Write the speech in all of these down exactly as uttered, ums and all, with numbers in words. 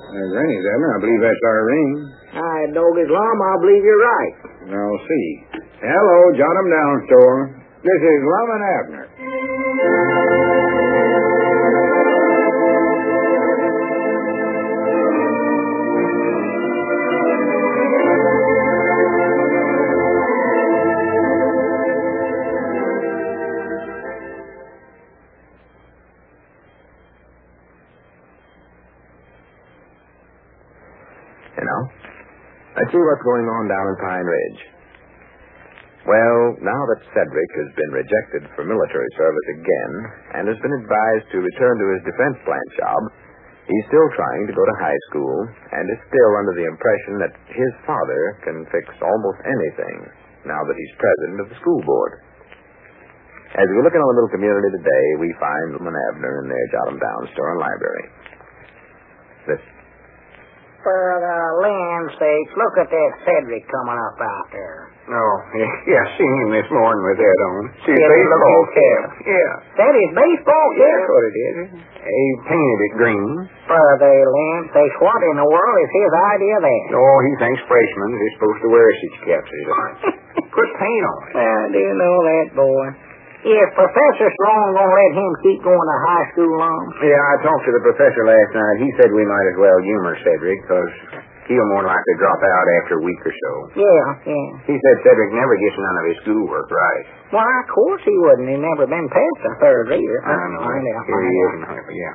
There's Rennie's, Abner. I believe that's Irene. Hi, Dog Islam. I believe you're right. I'll see. Hello, jot 'em down, store. This is Lum and Abner. You know, let's see what's going on down in Pine Ridge. Well, now that Cedric has been rejected for military service again and has been advised to return to his defense plant job, he's still trying to go to high school and is still under the impression that his father can fix almost anything now that he's president of the school board. As we look in our little community today, we find Lum and Abner in their Jot 'em Down store and library. Listen. For the land's sakes, look at that Cedric coming up out there. Oh, yeah, yeah, seen him this morning with that on. See his Yeah, baseball look cap. at Yeah. That is baseball Yeah, cap? that's what it is. He painted it green. For the land's sakes, what in the world is his idea of that? Oh, he thinks freshmen are supposed to wear such caps as that. Put paint on it. I do know that, boy. Is Professor Sloan going to let him keep going to high school long? Yeah, I talked to the professor last night. He said we might as well humor Cedric, because he'll more likely drop out after a week or so. Yeah, yeah. He said Cedric never gets none of his schoolwork right. Why, of course he wouldn't. He's never been past the third either. I know. Find out, Here he find is. out. Yeah.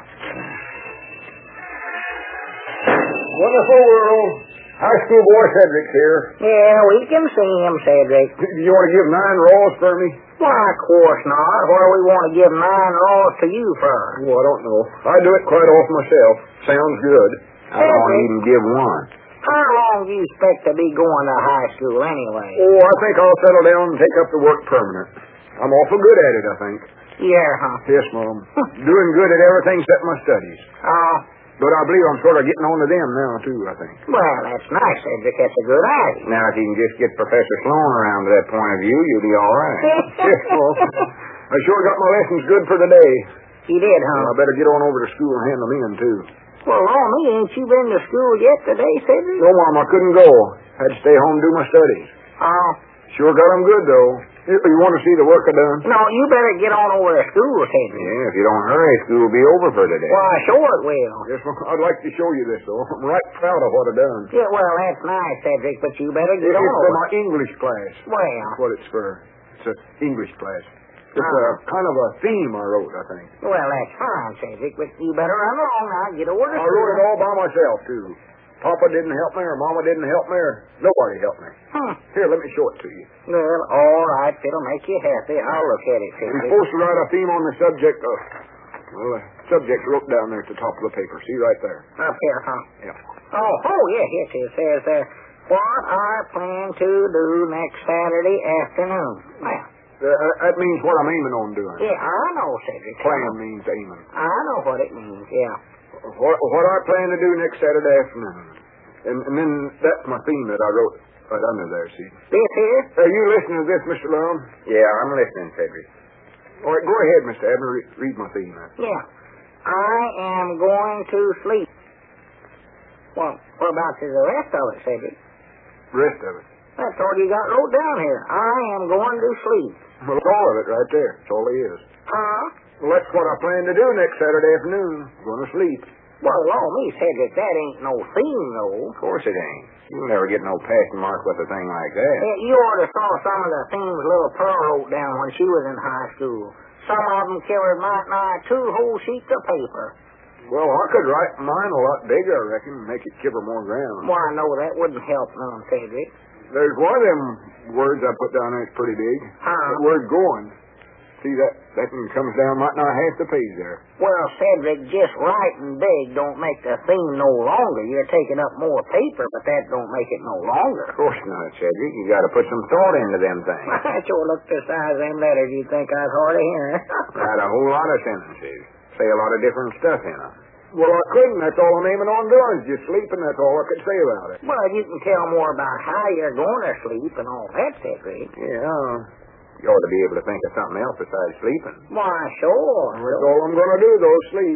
Wonderful world. High school boy Cedric's here. Yeah, we can see him, Cedric. Do you want to give nine rolls for me? Why, of course not. What do we want to give nine rolls to you for? Oh, I don't know. I do it quite often myself. Sounds good. I don't even give one. How long do you expect to be going to high school anyway? Oh, I think I'll settle down and take up the work permanent. I'm awful good at it, I think. Yeah, huh? Yes, Mom. Doing good at everything except my studies. Oh, But I believe I'm sort of getting on to them now, too, I think. well, that's nice, Cedric. That's a good idea. Now, if you can just get Professor Sloan around to that point of view, you'll be all right. Yes, Mom. I sure got my lessons good for today. You did, Well, huh? I better get on over to school and hand them in, too. Well, on me, ain't you been to school yet today, Cedric? No, Mom, I couldn't go. Had to stay home and do my studies. Oh, Sure got them good, though. You, you want to see the work I done? no, you better get on over to school, Cedric. Yeah, if you don't hurry, school will be over for today. Why, sure it will. Yes, well, I'd like to show you this, though. I'm right proud of what I done. Yeah, well, that's nice, Cedric, but you better get It's on for over. my English class. Well, That's what it's for. It's an English class. It's Ah. a kind of a theme I wrote, I think. well, that's fine, Cedric, but you better run along now. Get over to I school. wrote it all by myself, too. Papa didn't help me, or Mama didn't help me, or nobody helped me. Hmm. Here, let me show it to you. Well, all right, it'll make you happy. I'll look at it, You're Cedric. supposed to write a theme on the subject of... Well, the subject wrote down there at the top of the paper. See right there. Up here, huh? Yeah. Oh, oh, yes, yes, it says there, what I plan to do next Saturday afternoon. Well, Uh, that means what I'm aiming on doing. yeah, I know, Cedric. Plan means aiming. I know what it means, yeah. What, what I plan to do next Saturday afternoon. And, and then that's my theme that I wrote right under there, see. This here? Are you listening to this, Mister Lum? Yeah, I'm listening, Cedric. All right, go ahead, Mister Abner. Re- read my theme. Then. Yeah. I am going to sleep. Well, what about the rest of it, Cedric? The rest of it. That's all you got wrote down here. I am going to sleep. Well, it's all of it right there. That's all it is. Huh? Well, that's what I plan to do next Saturday afternoon. Going to sleep. Well, allow me, Cedric, that ain't no theme, though. Of course it ain't. You'll never get no passing mark with a thing like that. Yeah, you ought to saw some of the themes little Pearl wrote down when she was in high school. Some of them carried might nigh two whole sheets of paper. Well, I could write mine a lot bigger, I reckon, and make it cover more ground. Why, no, that wouldn't help none, Cedric. There's one of them words I put down there that's pretty big. Huh? The word going. See, that, that one comes down might not half the page there. Well, Cedric, just writing big don't make the theme no longer. You're taking up more paper, but that don't make it no longer. Of course not, Cedric. You got to put some thought into them things. I sure look the size of them letters, you'd think I was hard of hearing. Got a whole lot of sentences. Say a lot of different stuff in them. Well, I couldn't. That's all I'm aiming on doing is just sleeping. That's all I could say about it. Well, you can tell more about how you're going to sleep and all that, Cedric. Yeah. You ought to be able to think of something else besides sleeping. Why, sure. That's all I'm going to do, though, sleep.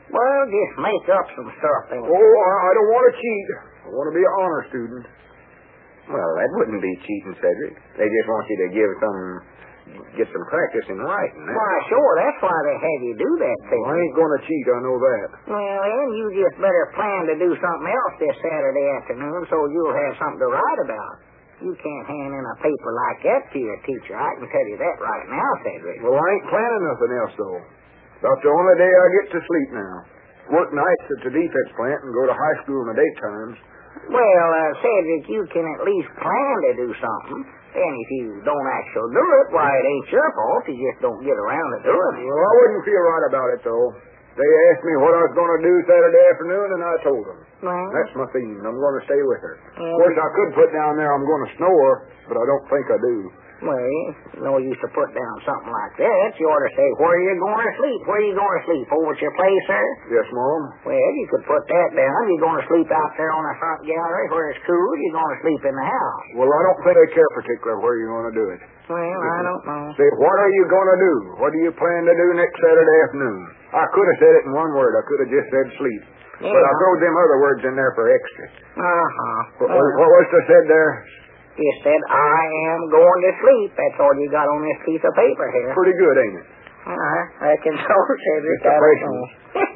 Well, just make up some stuff then. Oh, I, I don't want to cheat. I want to be an honor student. Well, that wouldn't be cheating, Cedric. They just want you to give some, get some practice in writing. That's Why, sure, that's why they have you do that, Well, I Cedric. ain't going to cheat, I know that. Well, then you just better plan to do something else this Saturday afternoon so you'll have something to write about. You can't hand in a paper like that to your teacher. I can tell you that right now, Cedric. Well, I ain't planning nothing else, though. About the only day I get to sleep now. Work nights at the defense plant and go to high school in the daytimes. Well, uh, Cedric, you can at least plan to do something. And if you don't actually do it, why, it ain't your fault. You just don't get around to doing it. Well, I wouldn't feel right about it, though. They asked me what I was going to do Saturday afternoon, and I told them. Well, That's my theme. I'm going to stay with her. Yeah. Of course, I could put down there I'm going to snore, but I don't think I do. well, no use to put down something like that. You ought to say, where are you going to sleep? Where are you going to sleep? Over at your place, sir? Yes, Mom? Well, you could put that down. You're going to sleep out there on the front gallery where it's cool. You're going to sleep in the house. Well, I don't think they care particular where you're going to do it. Well, I don't know. Say, what are you going to do? What do you plan to do next Saturday afternoon? I could have said it in one word. I could have just said sleep. Yeah. But I throwed them other words in there for extra. Uh-huh. What, Well, what was it said there? you said, I am going to sleep. That's all you got on this piece of paper here. Pretty good, ain't it? I reckon so, Cedric. It's a I don't question. know.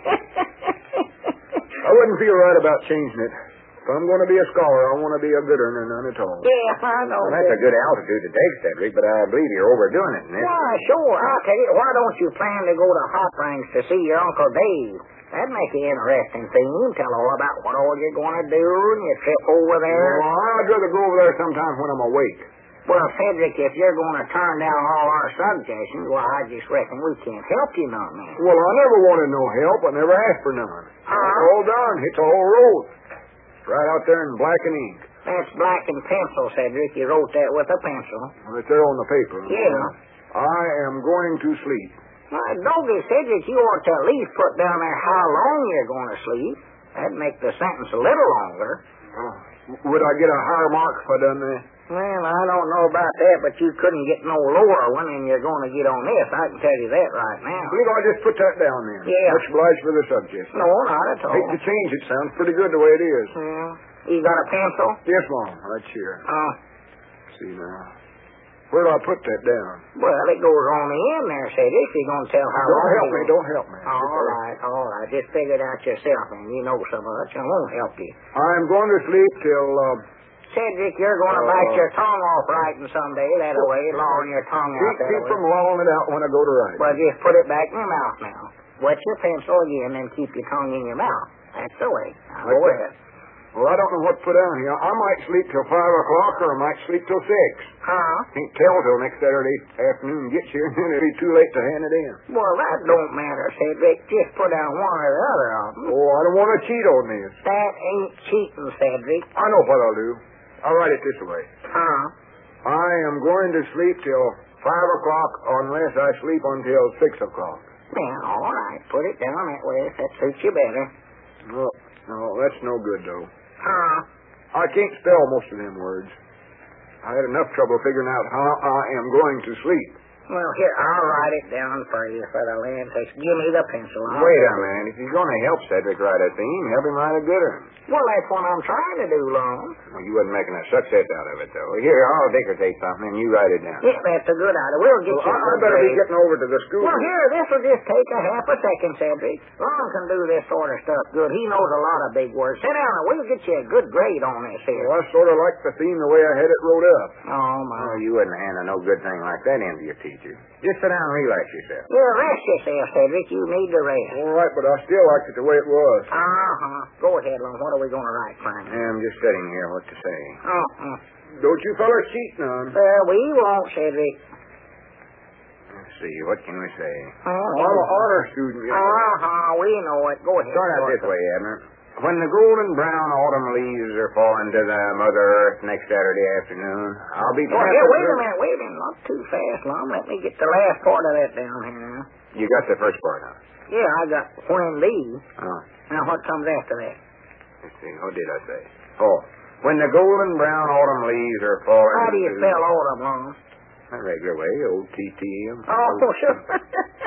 I wouldn't feel right about changing it. If I'm going to be a scholar, I want to be a good one and none at all. Yeah, I know. Well, that's a good altitude to take, Cedric, but I believe you're overdoing it, Nick. Why, sure. I'll tell you, why don't you plan to go to Hot Ranks to see your Uncle Dave? That'd make an interesting thing. Tell all about what all you're going to do and your trip over there. Well, I'd rather go over there sometime when I'm awake. Well, Cedric, if you're going to turn down all our suggestions, well, I just reckon we can't help you none, man. Well, I never wanted no help. I never asked for none. Huh? It's all done. It's a whole road. Right out there in black and ink. That's black and pencil, Cedric. You wrote that with a pencil. Well, it's there on the paper. Yeah. I am going to sleep. Why, Doggy, Cedric, you ought to at least put down there how long you're going to sleep. That'd make the sentence a little longer. Uh, would I get a higher mark if I done that? Well, I don't know about that, but you couldn't get no lower one than you're going to get on this. I can tell you that right now. Believe I'll just put that down then. Yeah. Much obliged for the suggestion. No, not at all. Hate to change it. Sounds pretty good the way it is. Well, you got a pencil? Yes, Mom. Right here. Oh, See now. Where do I put that down? well, it goes on the end there, Cedric. You're going to tell how Don't long help you- me. Don't help me. All right, all right. Just figure it out yourself, and you know so much. I won't help you. I'm going to sleep till... Uh, Cedric, you're going to Uh, bite your tongue off writing someday. That way, lolling your tongue out keep, that keep way. from lolling it out when I go to write. Well, just put it back in your mouth now. Wet your pencil again, and keep your tongue in your mouth. That's the way. Now, go Like ahead. Well, I don't know what to put down here. I might sleep till five o'clock, or I might sleep till six. Huh? Can't tell till next Saturday afternoon gets here, and then it'll be too late to hand it in. Well, that don't matter, Cedric. Just put down one or the other of them. Oh, I don't want to cheat on this. That ain't cheating, Cedric. I know what I'll do. I'll write it this way. Huh? I am going to sleep till five o'clock unless I sleep until six o'clock. Well, all right. Put it down that way if that suits you better. No, no, that's no good, though. Huh? I can't spell most of them words. I had enough trouble figuring out how I am going to sleep. Well, here, I'll write it down for you for the land sakes. Give me the pencil. I'll Wait do a it. minute. If he's going to help Cedric write a theme, help him write a good one. Well, that's what I'm trying to do, Lone. Well, you wasn't making a success out of it, though. Here, I'll dictate something, and you write it down. Yeah, that's a good idea. We'll get Well, you I, I a better be grade. getting over to the school. Well, here, this will just take a half a second, Cedric. Lon can do this sort of stuff good. He knows a lot of big words. Sit down and we'll get you a good grade on this here. Well, I sort of like the theme the way I had it wrote up. Oh, my. Oh, you wouldn't hand a no good thing like that in to your teacher. Just sit down and relax yourself. Yeah, rest yourself, Cedric. You need to rest. All right, but I still liked it the way it was. Uh-huh. Go ahead, Lon. What are we going to write, Frank? I'm just sitting here. What to say? Uh-uh. Don't you fellas cheat none. Well, we won't, Cedric. Let's see. What can we say? Oh, I'm an honor student. You know. Uh-huh. We know it. Go ahead. Start out this way, Abner. When the golden brown autumn leaves are falling to the Mother Earth next Saturday afternoon, I'll be Well, glad here, to- wait a minute. Wait a minute. Not too fast, Lon. Let me get the last part of that down here now. You got the first part now. Yeah, I got when these. Oh, Now, what comes after that? let's see. What did I say? Oh, when the golden brown autumn leaves are falling. How do you to- spell autumn, Lon? A regular way, O T T M. Oh, sure.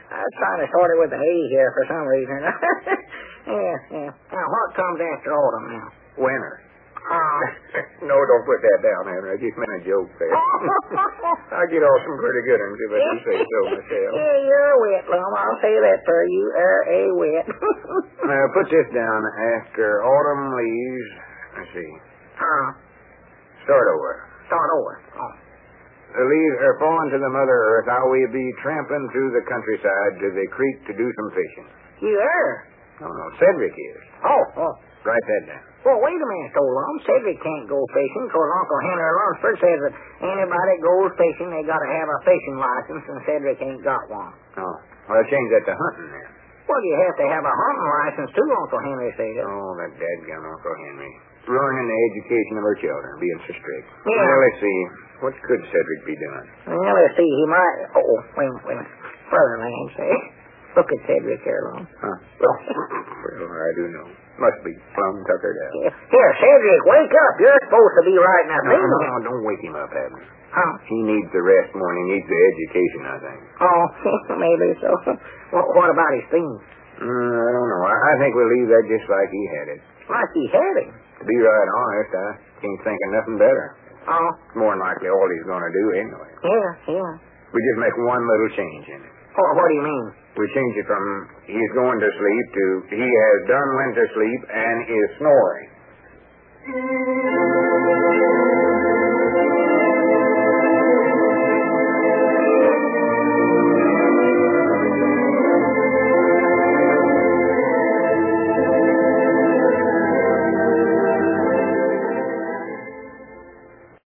I was trying to sort it with the A here for some reason. yeah, yeah. Now, what comes after autumn now? Winter. Uh, No, don't put that down, Henry. I just meant a joke there. I get off some pretty good ones if I do say so myself. Yeah, you're a wit, Lum. I'll say that for you. Er, a wit. Now, put this down. After autumn leaves, let's see. Uh, Start over. start over. Oh. The leaves are falling to the Mother Earth. I will be tramping through the countryside to the creek to do some fishing. You are? No, no, Cedric is. Oh, oh. Write that down. Well, wait a minute, so long. Cedric can't go fishing because Uncle Henry Lunsford says that anybody goes fishing, they got to have a fishing license, and Cedric ain't got one. Oh, well, change that to hunting then. Well, you have to have a hunting license too, Uncle Henry says. Oh, that dadgum Uncle Henry. Ruining the education of our children, being so strict. Yeah. Well, let's see. What could Cedric be doing? Well, let's see. He might... Oh, wait a minute, wait a minute. Furtherland, say. Look at Cedric here, Lum. Huh? Well, I do know. Must be plumb tuckered out. Yeah. Here, Cedric, wake up. You're supposed to be writing a No, thing. no, no, don't wake him up, Abner. Huh? He needs the rest more than he needs the education, I think. Oh, maybe so. What, what about his theme? Mm, I don't know. I, I think we'll leave that just like he had it. Like he had him. To be right honest, I can't think of nothing better. Oh, It's more than likely all he's going to do anyway. yeah, yeah. We just make one little change in it. What, what do you mean? We change it from he's going to sleep to he has done went to sleep and is snoring.